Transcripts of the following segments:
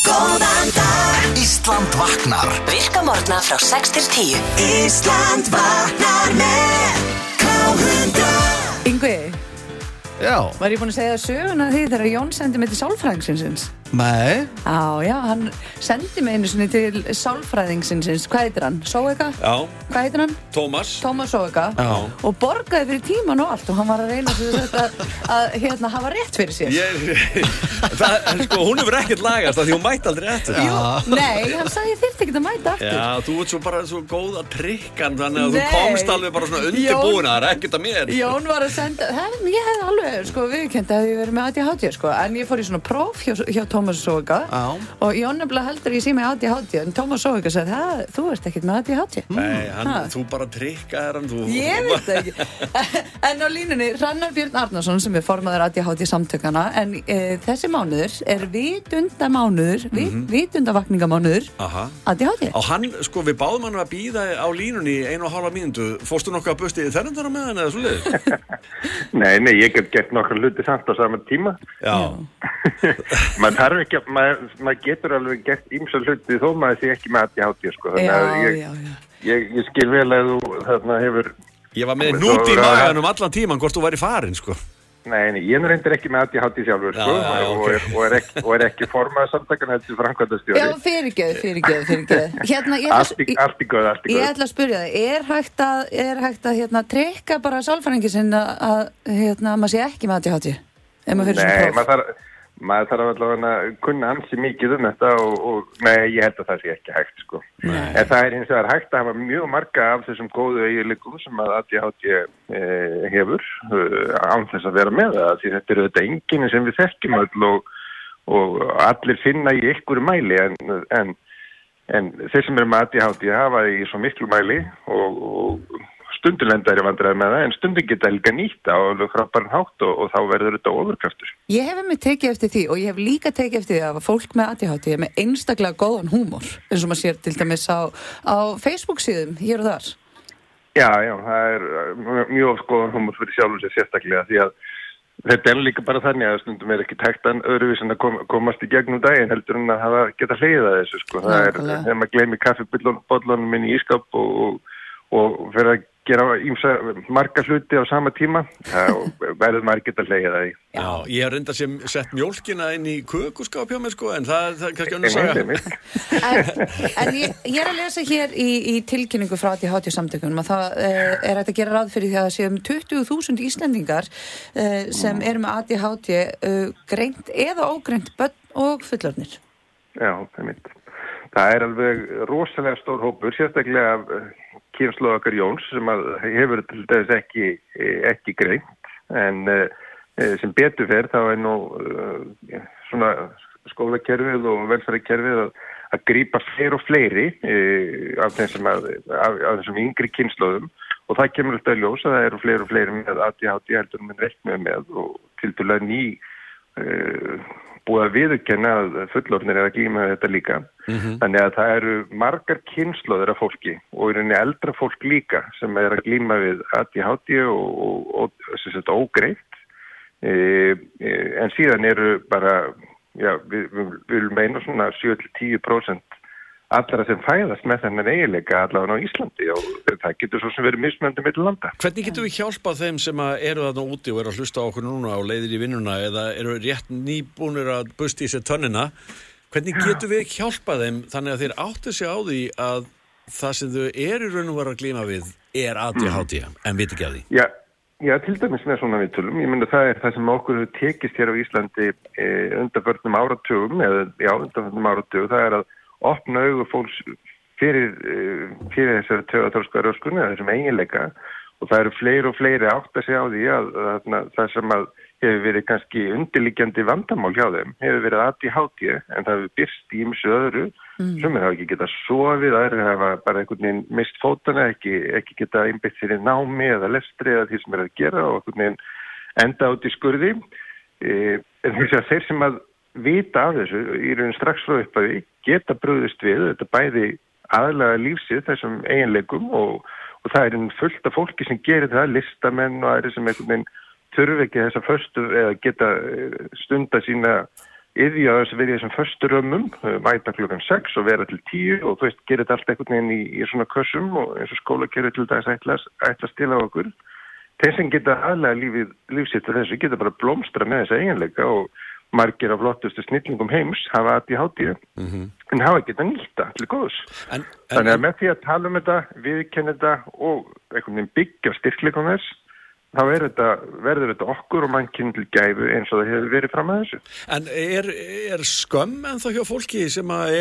Góðan dag Ísland vaknar. Virka morgna frá 6 til 10. Ísland vaknar með K100 Yngvi, Já. var ég búin að segja söguna því þegar Jón sendi mig til sálfræðingsins? Nei. Já, hann sendi mig einu sinni til sálfræðingsins. Hvað heitir hann? Sóega? Já. Hvað heitir hann? Tómas Sóega. Já. Og borgaði fyrir tíman og allt og hann var að reyna að hafa rétt fyrir sér. Hún hefur ekkert lagast af því hún mætti aldrei eftir. Jú, nei, hann sagði ég þyrfti ekki að mæta aftur. Já, þú ert svo góð að trikka hann þannig að þú komst alveg bara svona undirbúin að það er ekkert að mér. Jón var að senda, ég hefði alveg viðurkennt að ég verið með ADHD en ég fór í svona próf hjá Tómas Sóega og Jón nefnilega heldur ég sé með ADHD en Tómas Sóega sagði, þú ert ekkert með ADHD. Nei, þú bara trikkaðir hann. Ég veit það ekki. En á línunni, Hrannar Björn Arnarsson sem er formaður ADHD samtökana en þessi mánuður er vitundamánuður, vitundavakningamánuður ADHD. Á hann, við báðum hann að bíða á línunni 1,5 mínútu. Fórstu nokkuð að busti þennandara með hann eða svoleiðis? Nei, ég hef gert nokkra hluti samt á sama tíma. Já. Maður þarf ekki að, maður getur alveg gert ýmsa hluti þó maður sé ekki með ADHD, Þannig að ég skil vel að þú þarna hefur... Ég var með núti í maganum allan tíman hvort þú væri farin, Nei, ég reyndir ekki með ADHD sjálfur, og er ekki formaður samtakana heldur framkvæmdastjóri. Já, fyrirgefðu. Hérna, allt í góð. Ég ætla að spyrja þig, er hægt að trikka bara sálfræðingi sinn að maður sé ekki með ADHD? Nei, maður þarf allavega að kunna ansi mikið þetta og nei, ég held að það sé ekki hægt, En það er hins vegar hægt að hafa mjög marga af þessum góðu eiginleikum sem að ADHD hefur án þess að vera með það, því þetta eru þetta einkenni sem við þekkjum öll og allir finna í einhverju mæli en þeir sem eru með ADHD hafa í svo miklu mæli og stundum lenda er vandræði með það, en stundum geta líka nýtt á frábæran hátt og þá verður þetta ofurkraftur. Ég hef með tekið eftir því og ég hef líka tekið eftir því að fólk með ADHD er með einstaklega góðan húmor, eins og maður sér til dæmis á Facebook-síðum hér og þar. Já, það er mjög góðan húmor fyrir sjálfur sér sérstaklega því að þetta er líka bara þannig að stundum er ekki tækt öðruvís en að komast í gegnum daginn heldur en að geta hlegið að þessu, Það er þegar maður gleymi kaffibollunum minn í ískáp og fyrir að gera marga hluti á sama tíma þá verður maður geta hlegið að því. Já, ég hef reyndar sem sett mjólkina inn í kökuskáp hjá mér, en það er kannski önnur saga. En ég er að lesa hér í tilkynningu frá ADHD samtökunum að það er hægt að gera ráð fyrir því að það séum 20.000 Íslendingar sem eru með ADHD greint eða ógreint börn og fullorðnir. Já, það er alveg rosalega stór hópur, sérstaklega kynslóð okkar Jóns sem hefur til dæmis ekki greint en sem betur fer þá er nú svona skólakerfið og velferðarkerfið að grípa fleiri og fleiri af þessum yngri kynslóðum og það kemur alltaf í ljós að það eru fleiri og fleiri með ADHD heldur en með reiknum með og tiltölulega ný búið að viðurkenna að fullorðnir er að glíma þetta líka. Þannig að það eru margar kynslóðir af fólki og í rauninni eldra fólk líka sem er að glíma við ADHD og ógreint. En síðan eru bara, við viljum meina svona 7-10% allra sem fæðast með þennan eiginleika allavega á Íslandi og það getur svo sem verið mismunandi milli landa. Hvernig getum við hjálpað þeim sem eru þarna úti og eru að hlusta á okkur núna og leiðir í vinnuna eða eru rétt nýbúnir að busti í sér tönnina? Hvernig getum við hjálpað þeim þannig að þeir áttu sig á því að það sem þau eru raun og vera að glíma við er ADHD en veit ekki að því? Já, til dæmis með svona viðtölum. Ég myndi það er það sem okkur hefur tekist hér á Íslandi undanförnum áratugum það er að opna augu fólks fyrir þessari taugaþroska-röskun eða þessum eiginleika og það eru fleiri og fleiri átt að segja á því að það sem hefur verið kannski undirliggjandi vandamál hjá þeim hefur verið ADHD en það hefur birst í ýmsu öðru sem hafa ekki getað sofið, aðrir hafa bara einhvern veginn mist fótana, ekki getað einbeitt sér í námi eða lestri eða því sem er að gera og einhvern veginn enda út í skurði. En þeir sem að vita af þessu í raun strax frá upphafi geta brugðist við þetta bæði aðlaga lífsið þessum eiginleikum og það er fullt af fólki sem gerir það, listamenn og aðrir sem einhvern veginn þurfi ekki þessa föstu eða geta stunda sína yðja þess að vera í þessum föstu römmum, mæta klukkan 6 og vera til 10 og þú veist, gera þetta allt einhvern veginn í svona kössum og eins og skólakerfi til dags ætlast til á okkur. Þeir sem geta aðlega lífsitt fyrir þessu geta bara blómstra með þessa eiginleika og margir af flottustu snillingum heims hafa ADHD en hafa geta nýtta til góðs. Þannig að með því að tala um þetta, viðurkenna þetta og einhvern veginn byggja styrkleikum þess, þá verður þetta okkur og mannkinn til gæfu eins og það hefur verið fram að þessu. En er skömm ennþá hjá fólki sem að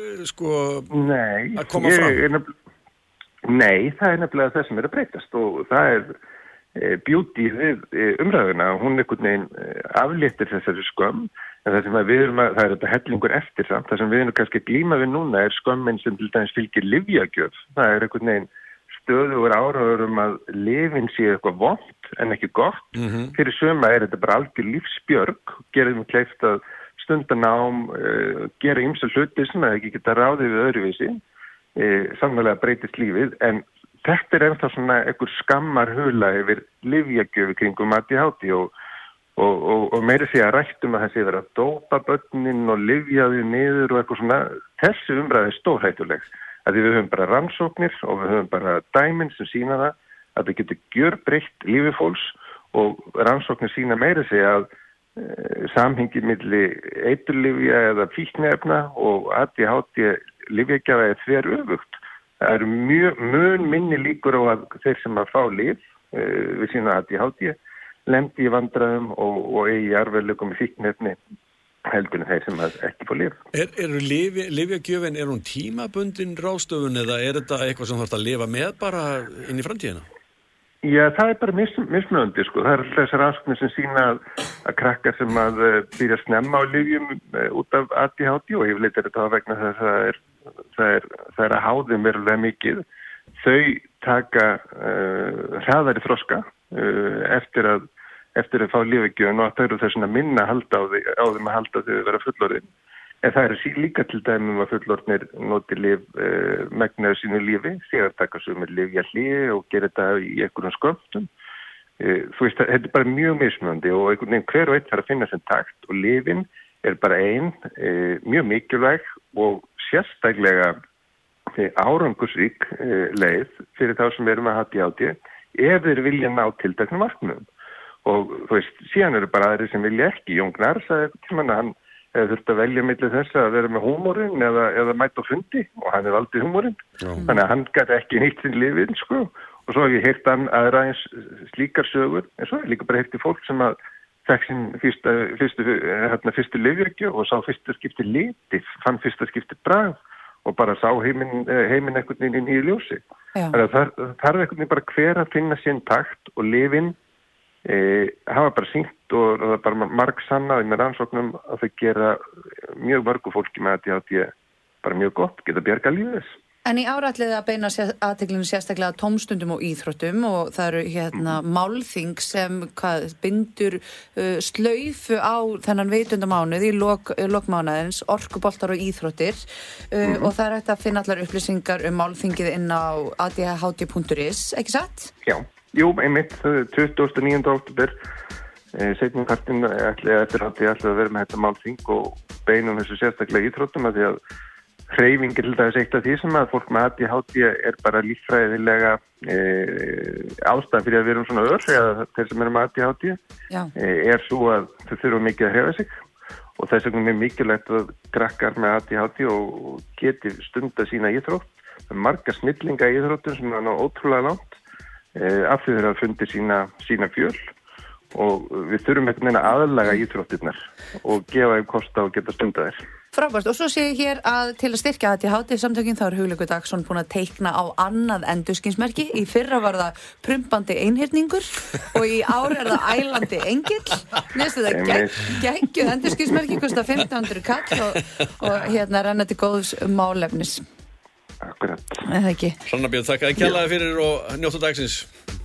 að koma fram? Nei, það er nefnilega það sem er að breytast og það er beauty við umræðuna. Hún einhvern veginn afléttir þessari skömm en það sem það er þetta hellingur eftir samt. Það sem við erum kannski að glíma við núna er skömmin sem til dæmis fylgir lyfjagjöf. Það er einhvern veginn stöðugur áraður að lyfin sé eitthvað vont en ekki gott. Fyrir suma er þetta bara algjör lífsbjörg, gerir þeim kleift að stunda nám, gera ýmsa hluti sem það ekki geta ráðið við öðruvísi, sannlega breytist lífið, en þetta er ennþá svona einhver skammar hula yfir lyfjagjöfi kringum ADHD og meira sé að rættum að það sé verið að dópa börnin og lyfja þau niður og eitthvað svona. Þessi umræði er stórhættuleg. Að við höfum bara rannsóknir og við höfum bara dæmin sem sýna það að það getur gjörbreytt lífi fólks og rannsóknir sýna meira sig að samhengi milli eiturlyfja eða fíkniefna og ADHD lyfjagjafa er þveröfugt. Það eru mun minni líkur á að þeir sem að fá lyf við sína ADHD lendi í vandræðum og eigi arfeileikum í fíkniefni heldur en þeir sem ekki fá lyf. Lyfjagjöfin, er hún tímabundin ráðstöfun eða er þetta eitthvað sem þarf að lifa með bara inn í framtíðina? Já, það er bara mismunandi, sko. Það er þessar rannsóknir sem sýna að krakkar sem að byrja snemma á lyfjum út af ADHD og yfirleitt er þetta vegna þess að það er að háðum verulega mikið. Þau taka hraðari þroska eftir að fá lyfjagjöfin og þau eru þess að minna á þeim að halda þau vera fullorðin. En það er líka til dæmi að fullorðnir noti lyf megnaðu sínu lífi, þegar taka sumir lyfjahlýi og gera þetta í einhverjum skömmtum. Þú veist, þetta er bara mjög mismunandi og einhvern veginn hver og einn þarf að finna sem takt og lyfin er bara mjög mikilvæg og sérstaklega árangursrík leið fyrir þá sem erum að ADHD ef þeir vilja ná tilteknum markmiðum. Og þú veist, síðan eru bara aðrir sem vilja ekki. Jón Gnarr sagði eitthvað tímann að hann hefði þurft að velja milli þess að vera með húmorinn eða mæta á fundi og hann hefði valdið húmorinn. Þannig að hann gæti ekki nýtt sinn lifið, sko. Og svo hef ég heyrt aðra eins slíkar sögur, en svo hef ég líka bara heyrt í fólk sem að fekk sín fyrstu lyfjagjöf og sá fyrsta skipti liti, fann fyrsta skipti bragð og bara sá heiminn einhvern veginn í ljósi. Þannig að það þarf einhvern veginn bara hver að finna sinn takt og lyfin hafa bara sýnt og það er bara margsannaði með rannsóknum að þau gera mjög mörgu fólki með ADHD bara mjög gott, geta bjarga lífið þess. En í árætlið að beina athyglinni sérstaklega tómstundum og íþróttum og það eru málþing sem bindur slaufu á þennan veitundamánuð í lokmánaðins, orkuboltar og íþróttir og það er hægt að finna allar upplýsingar málþingið inn á adhd.is, ekki satt? Já, jú, einmitt, 29. október seinni partinn eftir hátíð ætlaði að vera með þetta málþing og beinum þessu sérstaklega íþróttum að því að hreyfing er til dæmis eitt af því sem að fólk með ADHD er bara líffræðilega ástæðan fyrir að við erum svona eða þeir sem eru með ADHD er svo að þau þurfa mikið að hreyfa sig og þess vegna er mikilvægt að krakkar með ADHD og geti stunda sína íþrótt. Það er margar snillinga í íþróttum sem er ótrúlega langt af því þeir hafa fundið sína fjöl og við þurfum einhvern veginn að aðlaga íþróttirnar og gefa þeim kost á að geta stunda þær. Frábært, og svo sé ég hér að til að styrkja ADHD-samtökin þá er Hugleikur Dagsson búin að teikna á annað endurskinsmerki. Í fyrra var það prumpandi einhyrningur og í ár er það ælandi engill. Næstu það geggjuð endurskinsmerki, kostar 1500 kall og hérna renna til góðs málefnis. Akkurat. Eða ekki. Sanna Björn, þakka þér kærlega fyrir og njóttu dagsins.